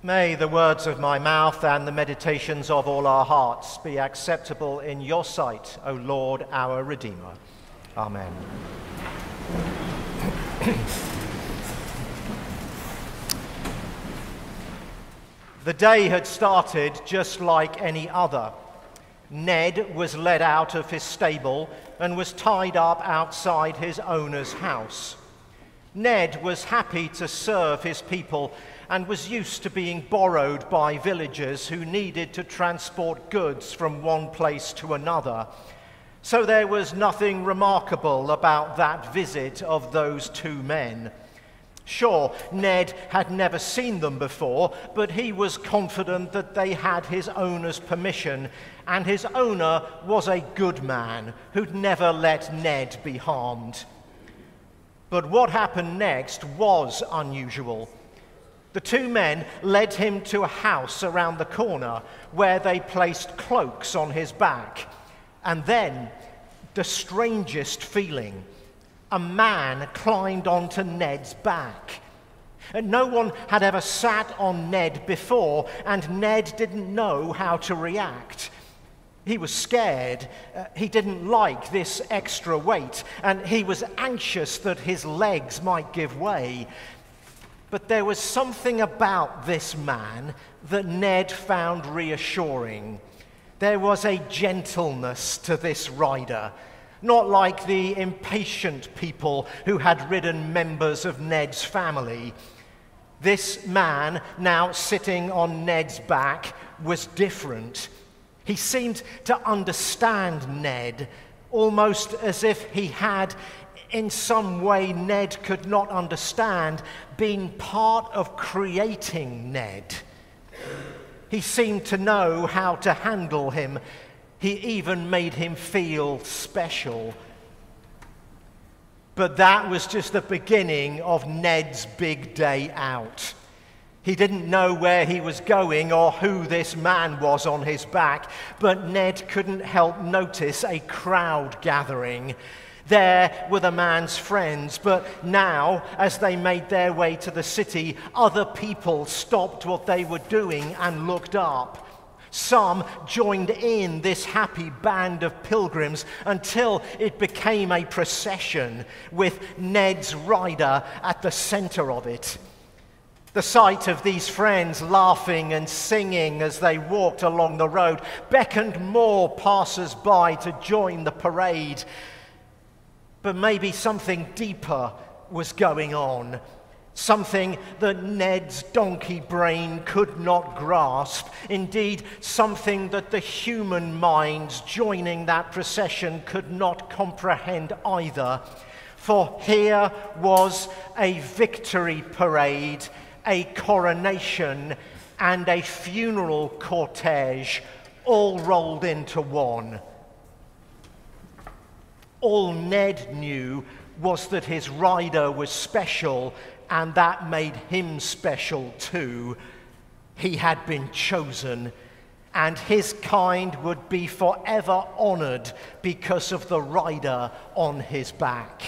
May the words of my mouth and the meditations of all our hearts be acceptable in your sight, O Lord, our Redeemer. Amen. The day had started just like any other. Ned was led out of his stable and was tied up outside his owner's house. Ned was happy to serve his people and was used to being borrowed by villagers who needed to transport goods from one place to another. So there was nothing remarkable about that visit of those two men. Sure, Ned had never seen them before, but he was confident that they had his owner's permission, and his owner was a good man who'd never let Ned be harmed. But what happened next was unusual. The two men led him to a house around the corner where they placed cloaks on his back. And then, the strangest feeling, a man climbed onto Ned's back. And no one had ever sat on Ned before, and Ned didn't know how to react. He was scared. He didn't like this extra weight, and he was anxious that his legs might give way. But there was something about this man that Ned found reassuring. There was a gentleness to this rider, not like the impatient people who had ridden members of Ned's family. This man, now sitting on Ned's back, was different. He seemed to understand Ned, almost as if he had, in some way Ned could not understand, been part of creating Ned. He seemed to know how to handle him. He even made him feel special. But that was just the beginning of Ned's big day out. He didn't know where he was going or who this man was on his back, but Ned couldn't help notice a crowd gathering. There were the man's friends, but now, as they made their way to the city, other people stopped what they were doing and looked up. Some joined in this happy band of pilgrims until it became a procession with Ned's rider at the center of it. The sight of these friends laughing and singing as they walked along the road beckoned more passers-by to join the parade. But maybe something deeper was going on, something that Ned's donkey brain could not grasp, indeed something that the human minds joining that procession could not comprehend either. For here was a victory parade, a coronation, and a funeral cortege all rolled into one. All Ned knew was that his rider was special, and that made him special too. He had been chosen, and his kind would be forever honored because of the rider on his back.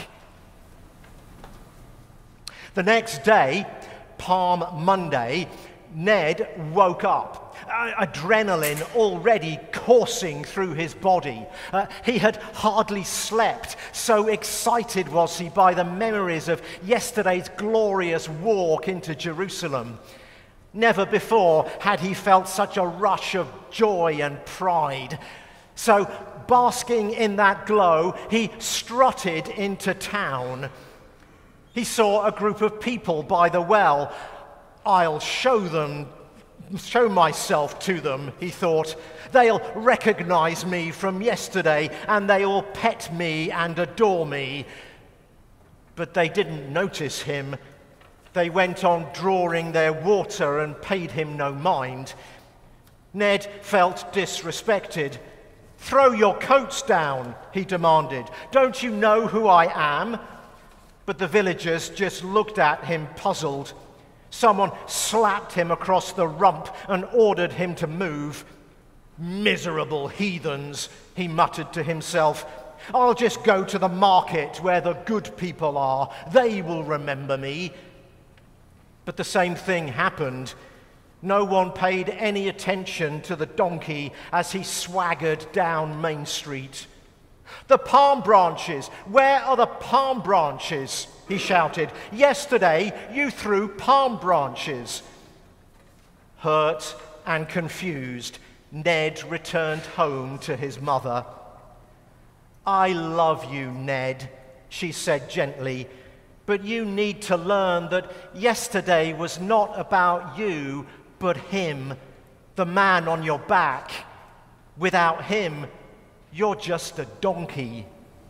The next day, Palm Monday, Ned woke up. Adrenaline already coursing through his body. He had hardly slept, so excited was he by the memories of yesterday's glorious walk into Jerusalem. Never before had he felt such a rush of joy and pride. So, basking in that glow, he strutted into town. He saw a group of people by the well. I'll show myself to them, he thought. They'll recognize me from yesterday, and they'll pet me and adore me. But they didn't notice him. They went on drawing their water and paid him no mind. Ned felt disrespected. "Throw your coats down," he demanded. "Don't you know who I am?" But the villagers just looked at him puzzled. Someone slapped him across the rump and ordered him to move. "Miserable heathens," he muttered to himself. "I'll just go to the market where the good people are. They will remember me." But the same thing happened. No one paid any attention to the donkey as he swaggered down Main Street. "The palm branches! Where are the palm branches?" he shouted. "Yesterday you threw palm branches." Hurt and confused, Ned returned home to his mother. "I love you, Ned," she said gently, "but you need to learn that yesterday was not about you, but him, the man on your back. Without him, you're just a donkey."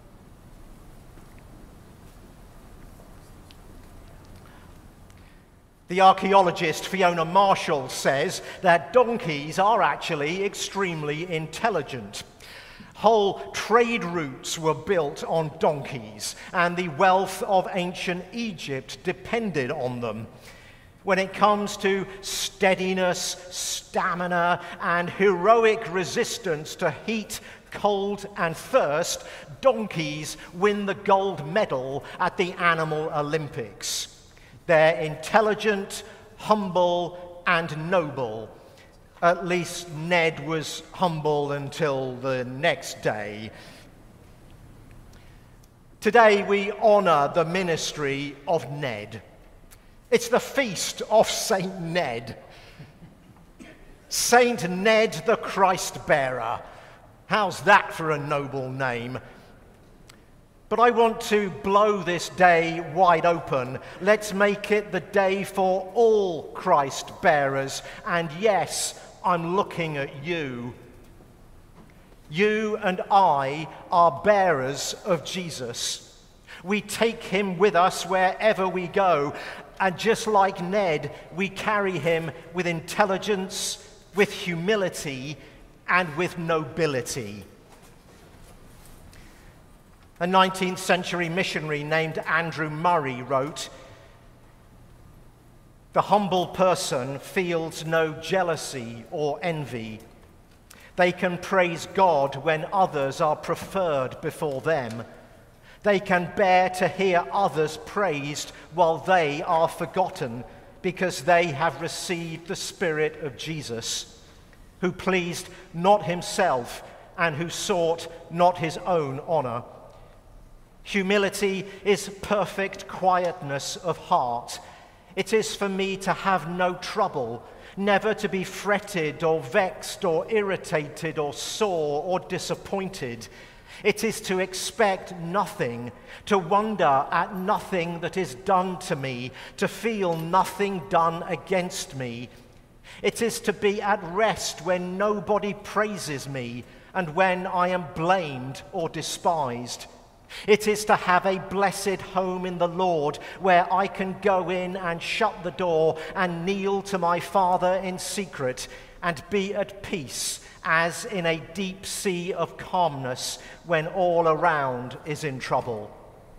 The archaeologist Fiona Marshall says that donkeys are actually extremely intelligent. Whole trade routes were built on donkeys, and the wealth of ancient Egypt depended on them. When it comes to steadiness, stamina, and heroic resistance to heat, cold, and thirst, donkeys win the gold medal at the Animal Olympics. They're intelligent, humble, and noble. At least Ned was humble until the next day. Today we honor the ministry of Ned. It's the feast of Saint Ned. Saint Ned the Christ bearer. How's that for a noble name? But I want to blow this day wide open. Let's make it the day for all Christ bearers. And yes, I'm looking at you. You and I are bearers of Jesus. We take him with us wherever we go. And just like Ned, we carry him with intelligence, with humility, and with nobility. A 19th century missionary named Andrew Murray wrote, "The humble person feels no jealousy or envy. They can praise God when others are preferred before them. They can bear to hear others praised while they are forgotten, because they have received the Spirit of Jesus, who pleased not himself and who sought not his own honor. Humility is perfect quietness of heart. It is for me to have no trouble, never to be fretted or vexed or irritated or sore or disappointed. It is to expect nothing, to wonder at nothing that is done to me, to feel nothing done against me. It is to be at rest when nobody praises me and when I am blamed or despised. It is to have a blessed home in the Lord where I can go in and shut the door and kneel to my Father in secret and be at peace as in a deep sea of calmness when all around is in trouble."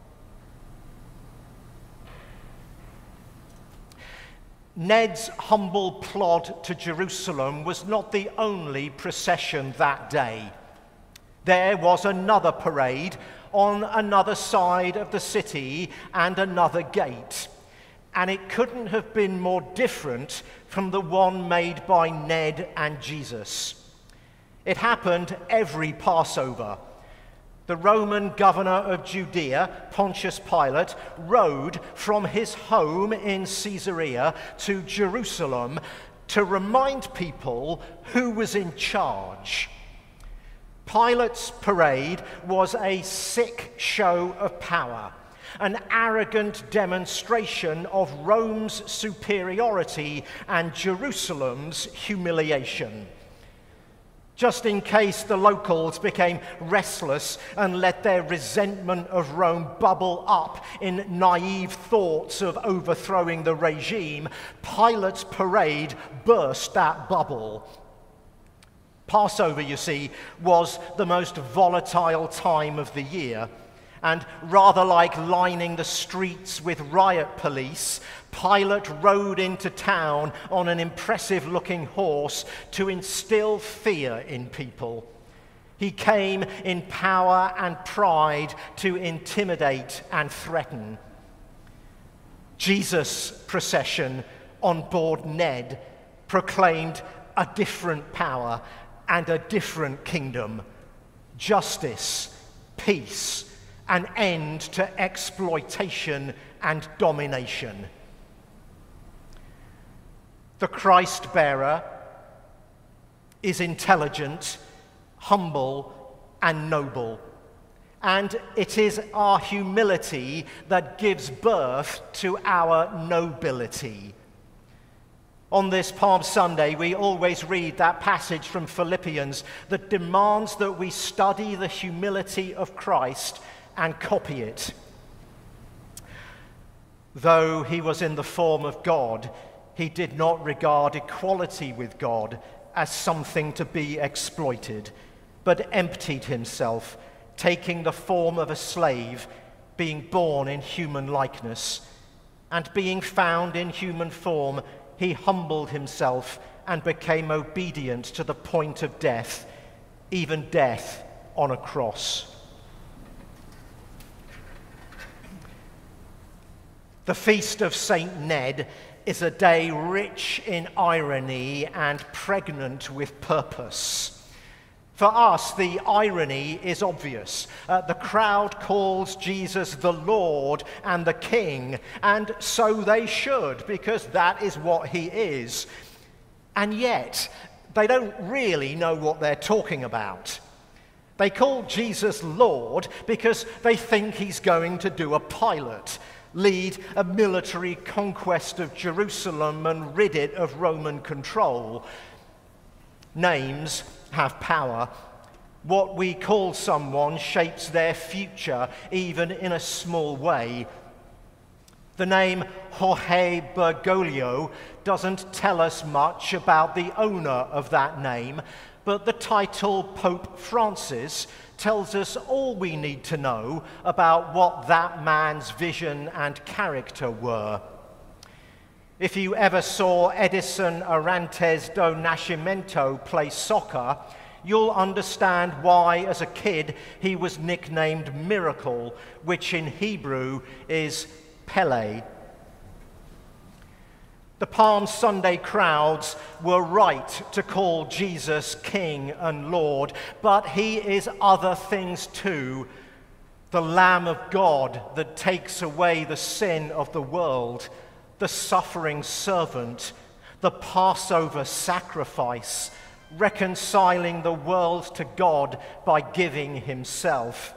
Ned's humble plod to Jerusalem was not the only procession that day. There was another parade on another side of the city and another gate, and it couldn't have been more different from the one made by Ned and Jesus. It happened every Passover. The Roman governor of Judea, Pontius Pilate, rode from his home in Caesarea to Jerusalem to remind people who was in charge. Pilate's parade was a sick show of power, an arrogant demonstration of Rome's superiority and Jerusalem's humiliation. Just in case the locals became restless and let their resentment of Rome bubble up in naive thoughts of overthrowing the regime, Pilate's parade burst that bubble. Passover, you see, was the most volatile time of the year. And rather like lining the streets with riot police, Pilate rode into town on an impressive-looking horse to instill fear in people. He came in power and pride to intimidate and threaten. Jesus' procession on board Ned proclaimed a different power and a different kingdom: justice, peace, an end to exploitation and domination. The Christ bearer is intelligent, humble, and noble. And it is our humility that gives birth to our nobility. On this Palm Sunday, we always read that passage from Philippians that demands that we study the humility of Christ and copy it. Though he was in the form of God, he did not regard equality with God as something to be exploited, but emptied himself, taking the form of a slave, being born in human likeness, and being found in human form, he humbled himself and became obedient to the point of death, even death on a cross. The Feast of Saint Ned is a day rich in irony and pregnant with purpose. For us, the irony is obvious. The crowd calls Jesus the Lord and the King, and so they should, because that is what he is. And yet, they don't really know what they're talking about. They call Jesus Lord because they think he's going to do a Pilate, lead a military conquest of Jerusalem and rid it of Roman control. Names have power. What we call someone shapes their future, even in a small way. The name Jorge Bergoglio doesn't tell us much about the owner of that name, but the title Pope Francis tells us all we need to know about what that man's vision and character were. If you ever saw Edison Arantes do Nascimento play soccer, you'll understand why, as a kid, he was nicknamed Miracle, which in Hebrew is Pele. The Palm Sunday crowds were right to call Jesus King and Lord, but he is other things too. The Lamb of God that takes away the sin of the world, the suffering servant, the Passover sacrifice, reconciling the world to God by giving himself.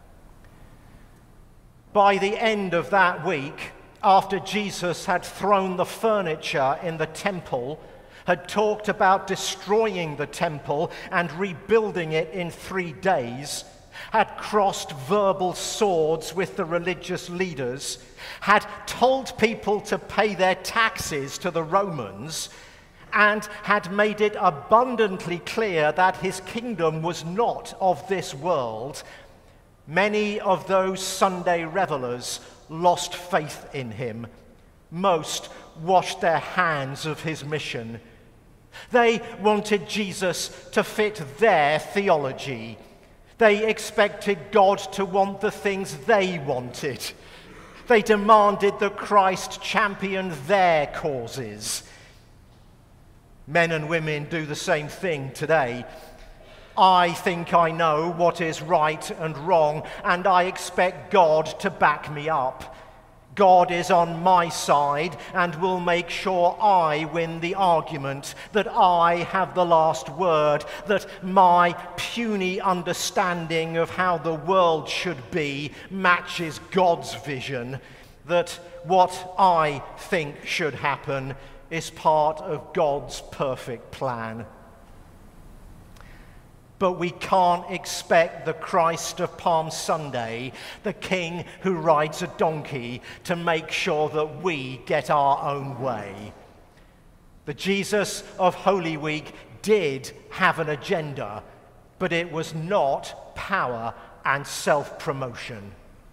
By the end of that week, after Jesus had thrown the furniture in the temple, had talked about destroying the temple and rebuilding it in 3 days, had crossed verbal swords with the religious leaders, had told people to pay their taxes to the Romans, and had made it abundantly clear that his kingdom was not of this world, many of those Sunday revelers lost faith in him. Most washed their hands of his mission. They wanted Jesus to fit their theology. They expected God to want the things they wanted. They demanded that Christ champion their causes. Men and women do the same thing today. I think I know what is right and wrong, and I expect God to back me up. God is on my side and will make sure I win the argument, that I have the last word, that my puny understanding of how the world should be matches God's vision, that what I think should happen is part of God's perfect plan. But we can't expect the Christ of Palm Sunday, the King who rides a donkey, to make sure that we get our own way. The Jesus of Holy Week did have an agenda, but it was not power and self-promotion.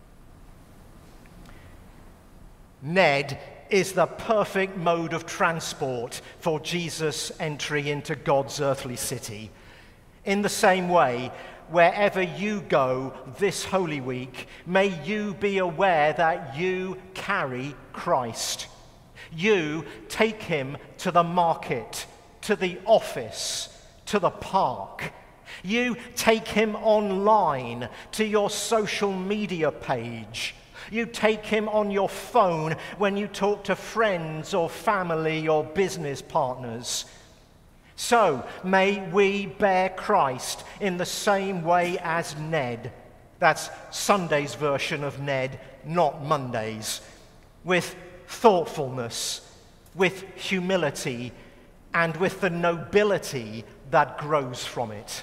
Ned is the perfect mode of transport for Jesus' entry into God's earthly city. In the same way, wherever you go this Holy Week, may you be aware that you carry Christ. You take him to the market, to the office, to the park. You take him online to your social media page. You take him on your phone when you talk to friends or family or business partners. So may we bear Christ in the same way as Ned. That's Sunday's version of Ned, not Monday's. With thoughtfulness, with humility, and with the nobility that grows from it.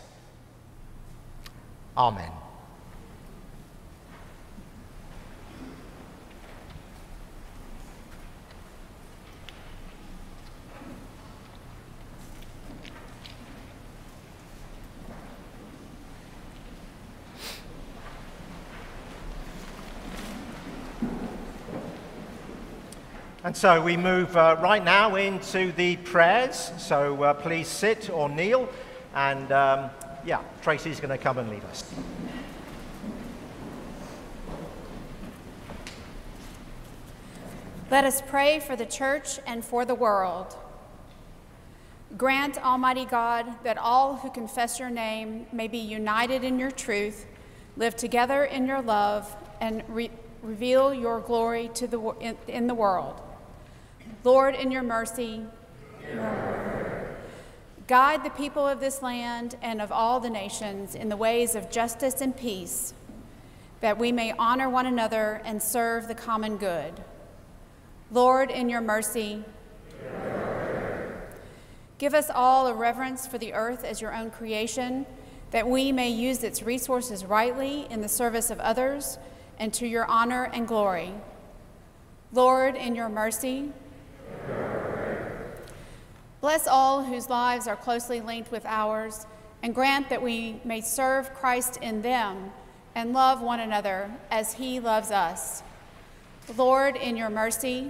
Amen. And so we move right now into the prayers. So please sit or kneel. And Tracy's going to come and lead us. Let us pray for the church and for the world. Grant, Almighty God, that all who confess your name may be united in your truth, live together in your love, and reveal your glory to in the world. Lord, in your mercy, guide the people of this land and of all the nations in the ways of justice and peace, that we may honor one another and serve the common good. Lord, in your mercy, give us all a reverence for the earth as your own creation, that we may use its resources rightly in the service of others and to your honor and glory. Lord, in your mercy, bless all whose lives are closely linked with ours, and grant that we may serve Christ in them and love one another as he loves us. Lord, in your mercy,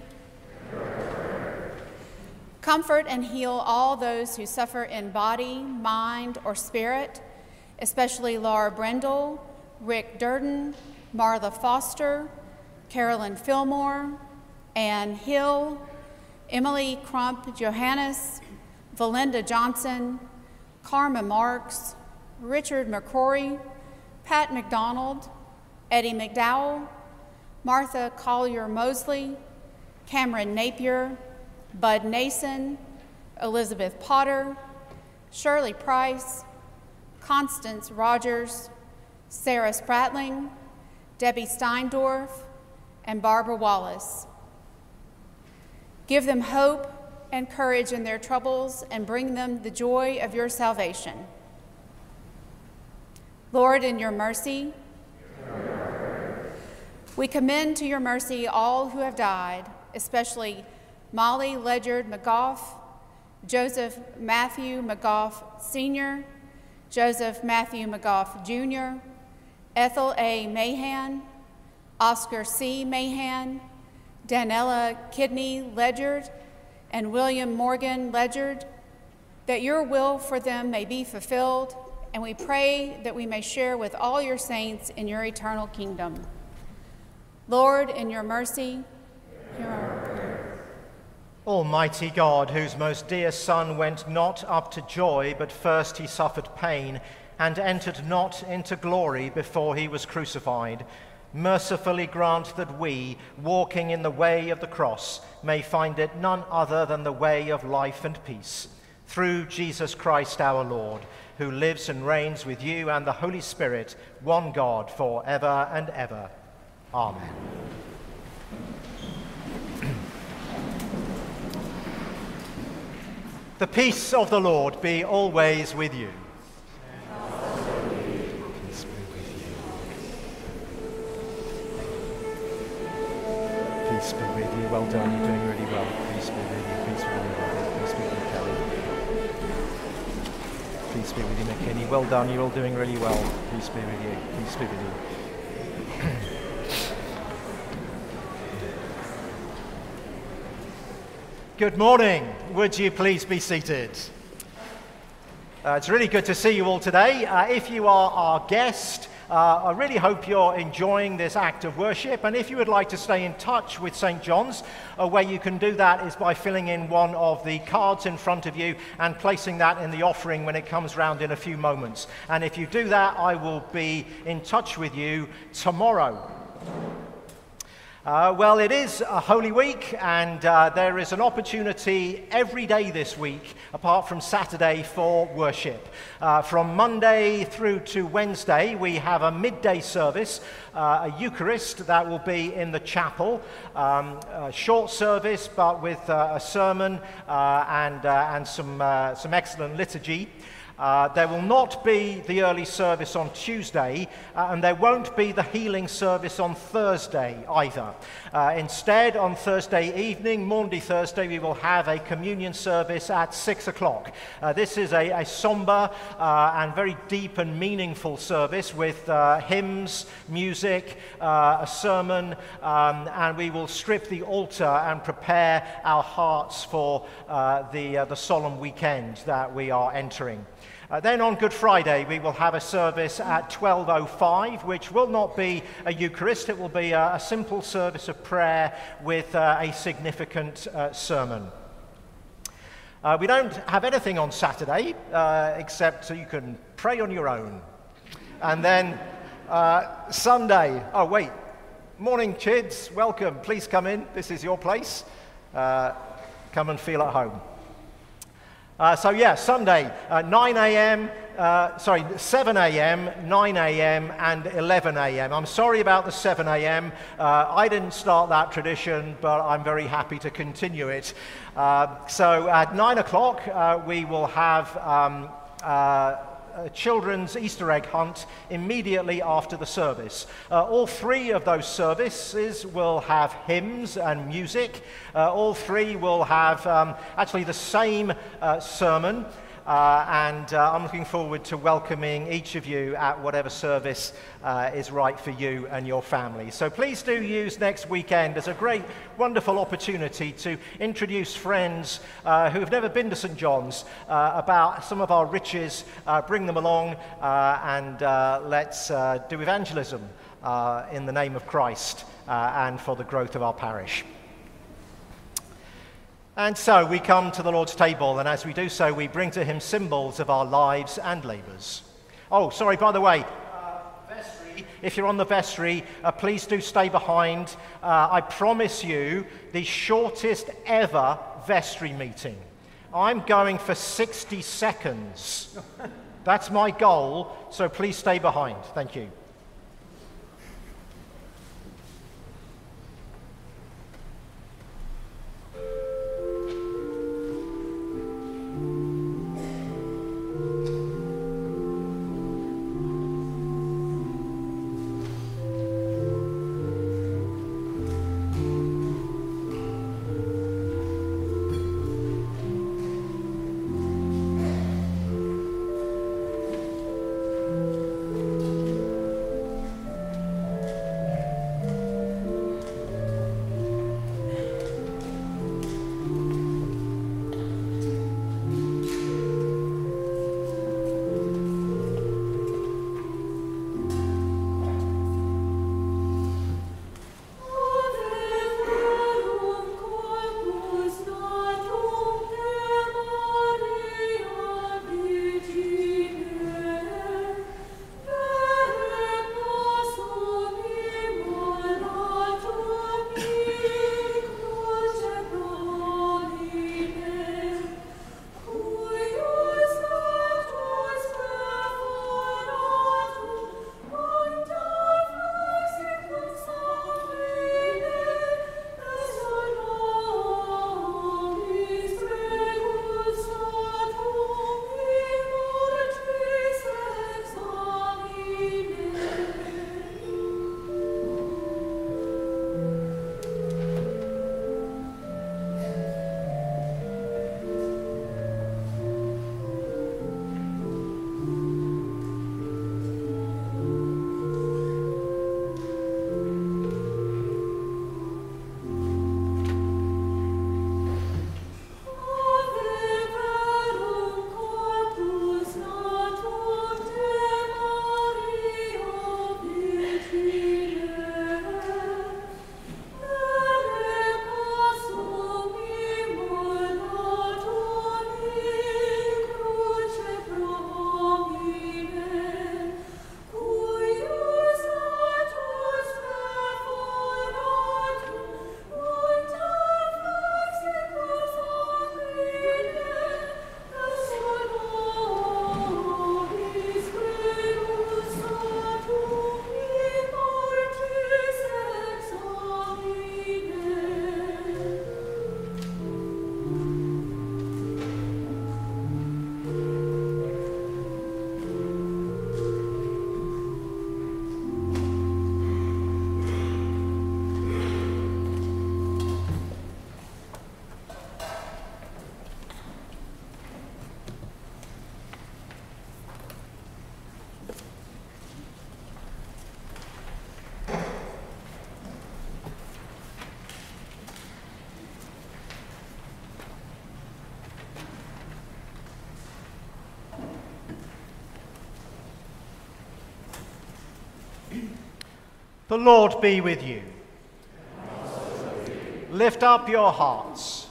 comfort and heal all those who suffer in body, mind, or spirit, especially Laura Brendel, Rick Durden, Marla Foster, Carolyn Fillmore, Ann Hill, Emily Crump Johannes, Valinda Johnson, Karma Marks, Richard McCrory, Pat McDonald, Eddie McDowell, Martha Collier Mosley, Cameron Napier, Bud Nason, Elizabeth Potter, Shirley Price, Constance Rogers, Sarah Spratling, Debbie Steindorf, and Barbara Wallace. Give them hope and courage in their troubles and bring them the joy of your salvation. Lord, in your mercy, we commend to your mercy all who have died, especially Molly Ledyard McGough, Joseph Matthew McGough Sr., Joseph Matthew McGough Jr., Ethel A. Mahan, Oscar C. Mahan, Danella Kidney Ledyard, and William Morgan Ledyard, that your will for them may be fulfilled, and we pray that we may share with all your saints in your eternal kingdom. Lord, in your mercy, hear our prayer. Almighty God, whose most dear Son went not up to joy, but first he suffered pain, and entered not into glory before he was crucified, mercifully grant that we, walking in the way of the cross, may find it none other than the way of life and peace. Through Jesus Christ our Lord, who lives and reigns with you and the Holy Spirit, one God, for ever and ever. Amen. The peace of the Lord be always with you. Peace be with you. Peace be with you. Well done. You're doing really well. Peace be with you. Peace be with you. Peace be with you, Kelly. Peace be with you, McKinney. Well done. You're all doing really well. Peace be with you. Peace be with you. Good morning. Would you please be seated? It's really good to see you all today. If you are our guest, I really hope you're enjoying this act of worship, and if you would like to stay in touch with St. John's, a way you can do that is by filling in one of the cards in front of you and placing that in the offering when it comes round in a few moments. And if you do that, I will be in touch with you tomorrow. Well, it is a Holy Week, and there is an opportunity every day this week, apart from Saturday, for worship. From Monday through to Wednesday, we have a midday service, a Eucharist that will be in the chapel, a short service, but with a sermon and some excellent liturgy. There will not be the early service on Tuesday, and there won't be the healing service on Thursday either. Instead, on Thursday evening, Maundy Thursday, we will have a communion service at 6 o'clock. This is a somber and very deep and meaningful service with hymns, music, a sermon, and we will strip the altar and prepare our hearts for the solemn weekend that we are entering. Then on Good Friday, we will have a service at 12:05, which will not be a Eucharist. It will be a simple service of prayer with a significant sermon. We don't have anything on Saturday, except so you can pray on your own. And then Sunday, oh wait, morning kids, welcome, please come in, this is your place. Come and feel at home. Sunday, 7 a.m., 9 a.m. and 11 a.m. I'm sorry about the 7 a.m. I didn't start that tradition, but I'm very happy to continue it. So at 9 o'clock, we will have a children's Easter egg hunt immediately after the service. All three of those services will have hymns and music. All three will have actually the same sermon. And I'm looking forward to welcoming each of you at whatever service is right for you and your family. So please do use next weekend as a great, wonderful opportunity to introduce friends who have never been to St. John's about some of our riches, bring them along, and let's do evangelism in the name of Christ and for the growth of our parish. And so we come to the Lord's table, and as we do so, we bring to him symbols of our lives and labours. Oh, sorry, by the way, vestry, if you're on the vestry, please do stay behind. I promise you the shortest ever vestry meeting. I'm going for 60 seconds. That's my goal, so please stay behind. Thank you. The Lord be with you. Lift up your hearts.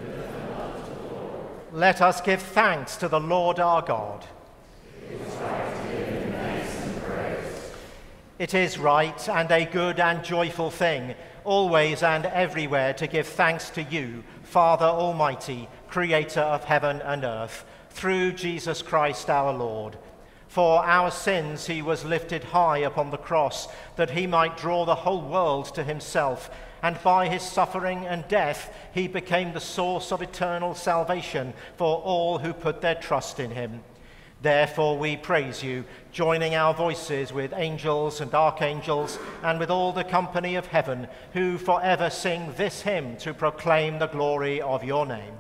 Let us give thanks to the Lord our God. It is right and a good and joyful thing, always and everywhere, to give thanks to you, Father Almighty, Creator of heaven and earth, through Jesus Christ our Lord. For our sins he was lifted high upon the cross, that he might draw the whole world to himself, and by his suffering and death he became the source of eternal salvation for all who put their trust in him. Therefore we praise you, joining our voices with angels and archangels and with all the company of heaven, who forever sing this hymn to proclaim the glory of your name.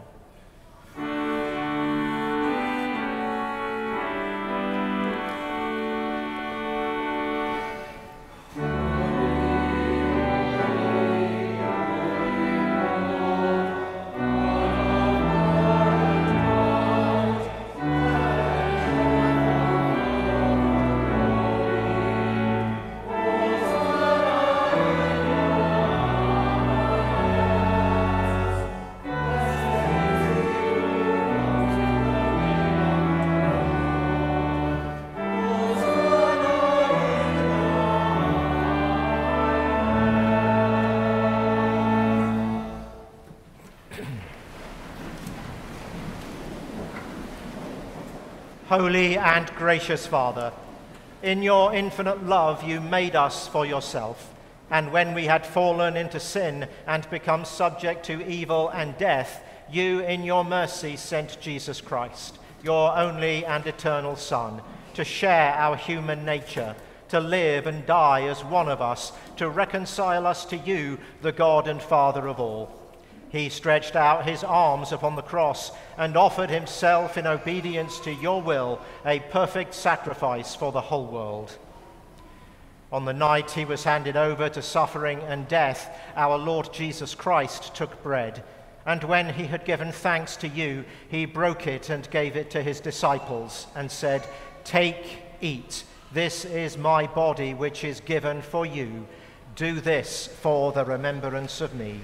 Holy and gracious Father, in your infinite love you made us for yourself, and when we had fallen into sin and become subject to evil and death, you in your mercy sent Jesus Christ, your only and eternal Son, to share our human nature, to live and die as one of us, to reconcile us to you, the God and Father of all. He stretched out his arms upon the cross and offered himself in obedience to your will, a perfect sacrifice for the whole world. On the night he was handed over to suffering and death, our Lord Jesus Christ took bread, and when he had given thanks to you, he broke it and gave it to his disciples and said, "Take, eat, this is my body which is given for you. Do this for the remembrance of me."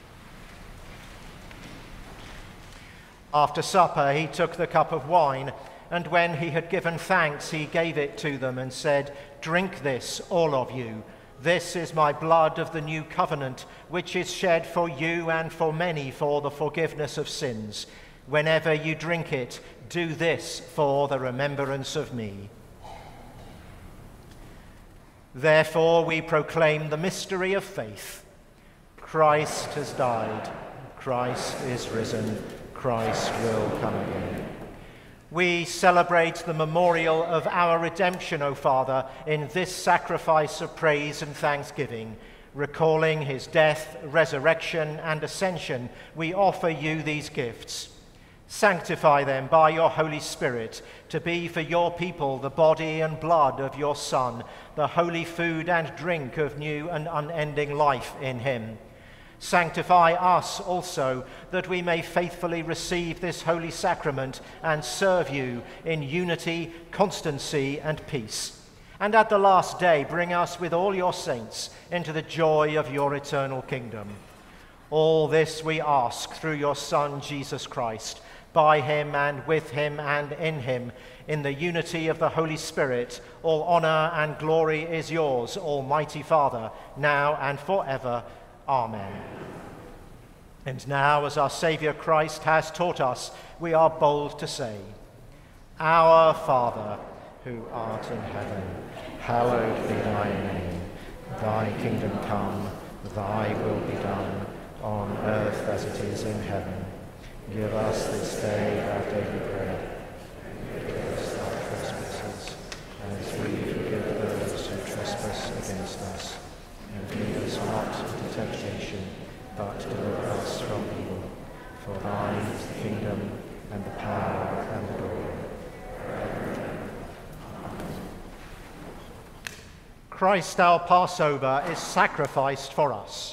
After supper, he took the cup of wine, and when he had given thanks, he gave it to them and said, "Drink this, all of you. This is my blood of the new covenant, which is shed for you and for many for the forgiveness of sins. Whenever you drink it, do this for the remembrance of me." Therefore, we proclaim the mystery of faith. Christ has died. Christ is risen. Christ will come again. We celebrate the memorial of our redemption, O Father, in this sacrifice of praise and thanksgiving. Recalling his death, resurrection, and ascension, we offer you these gifts. Sanctify them by your Holy Spirit to be for your people the body and blood of your Son, the holy food and drink of new and unending life in him. Sanctify us also, that we may faithfully receive this holy sacrament and serve you in unity, constancy, and peace. And at the last day, bring us with all your saints into the joy of your eternal kingdom. All this we ask through your Son, Jesus Christ, by him and with him and in him, in the unity of the Holy Spirit. All honor and glory is yours, Almighty Father, now and forever. Amen. And now, as our Saviour Christ has taught us, we are bold to say, "Our Father, who art in heaven, hallowed be thy name. Thy kingdom come, thy will be done, on earth as it is in heaven. Give us this day our daily bread, and forgive us our trespasses, as we forgive those who trespass against us. And lead us not into temptation, but deliver us from evil. For thine is the kingdom, and the power, and the glory, forever. Amen. Christ our Passover is sacrificed for us.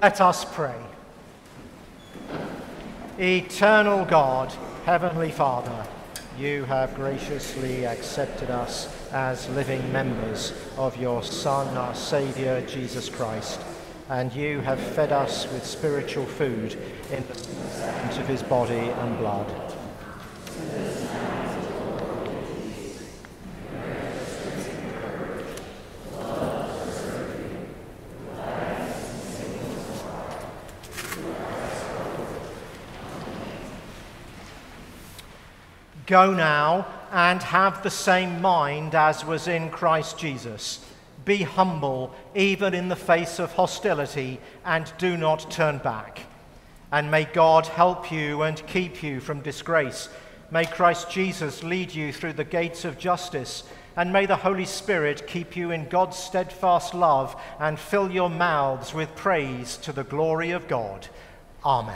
Let us pray. Eternal God, Heavenly Father, you have graciously accepted us as living members of your Son, our Saviour, Jesus Christ, and you have fed us with spiritual food in the sacrament of his body and blood. Go now and have the same mind as was in Christ Jesus. Be humble even in the face of hostility, and do not turn back. And may God help you and keep you from disgrace. May Christ Jesus lead you through the gates of justice, and may the Holy Spirit keep you in God's steadfast love and fill your mouths with praise to the glory of God. Amen.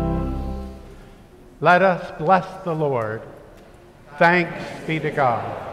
Let us bless the Lord. Thanks be to God.